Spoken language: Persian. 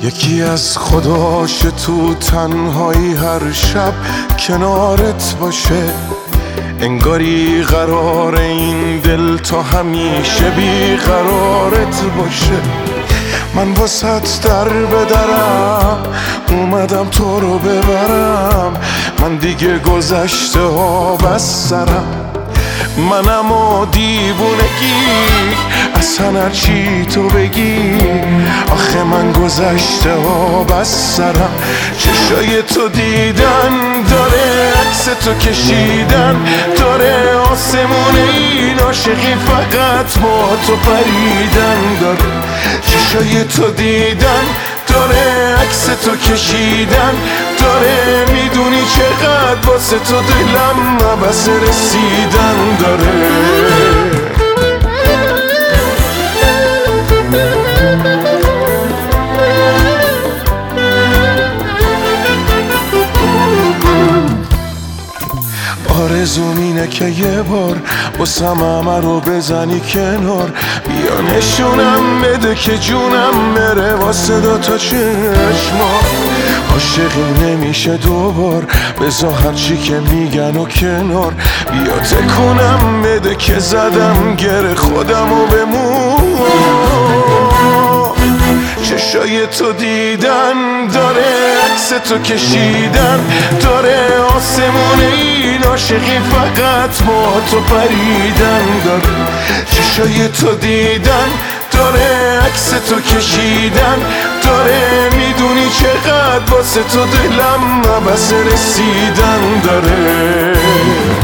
یکی از خداش تو تنهایی هر شب کنارت باشه، انگاری قرار این دل تا همیشه بی قرارت باشه. من واسط در بدرم اومدم تو رو ببرم، من دیگه گذشته ها بس سرم. منم و دیوونگی اصلا هرچی تو بگی، آخه من گذشته ها بس سرم. چشای تو دیدن داره، عکس تو کشیدن داره، آسمون این عاشقی فقط با تو پریدن داره. چشای تو دیدن داره، عکس تو کشیدن داره، میدونی چقدر واسه تو دلم عبس رسیدن داره. آرزوم اینه که یه بار باسم همه رو بزنی کنار، بیا نشونم بده که جونم بره واسه دوتا چشما. عاشقی نمیشه دوبار، بذار هرچی که میگن و کنار، بیا تکونم بده که زدم گره خودم و بمون. چشای تو دیدن داره، عکس تو کشیدن داره، آسمون این عاشقی فقط با تو پریدن داره. چشای تو دیدن داره، عکس تو کشیدن داره، میدونی چقدر واسه تو دلم عبس رسیدن داره.